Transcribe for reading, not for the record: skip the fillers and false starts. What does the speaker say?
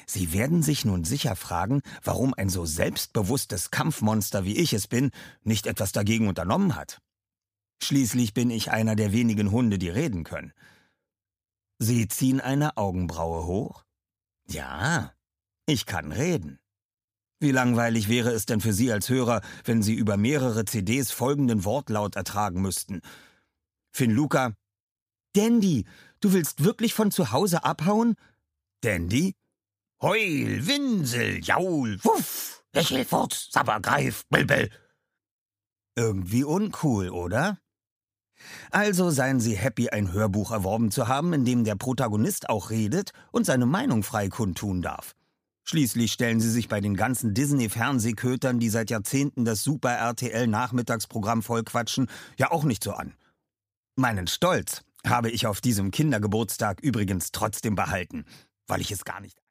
Sie werden sich nun sicher fragen, warum ein so selbstbewusstes Kampfmonster wie ich es bin, nicht etwas dagegen unternommen hat. Schließlich bin ich einer der wenigen Hunde, die reden können. Sie ziehen eine Augenbraue hoch? Ja, ich kann reden. Wie langweilig wäre es denn für Sie als Hörer, wenn Sie über mehrere CDs folgenden Wortlaut ertragen müssten. Finluka: Dandy, du willst wirklich von zu Hause abhauen? Dandy: Heul, Winsel, Jaul, Wuff, Lächel, Furz, Sabber, Greif, Bilbel. Irgendwie uncool, oder? Also seien Sie happy, ein Hörbuch erworben zu haben, in dem der Protagonist auch redet und seine Meinung frei kundtun darf. Schließlich stellen Sie sich bei den ganzen Disney-Fernsehkötern, die seit Jahrzehnten das Super-RTL-Nachmittagsprogramm vollquatschen, ja auch nicht so an. Meinen Stolz habe ich auf diesem Kindergeburtstag übrigens trotzdem behalten, weil ich es gar nicht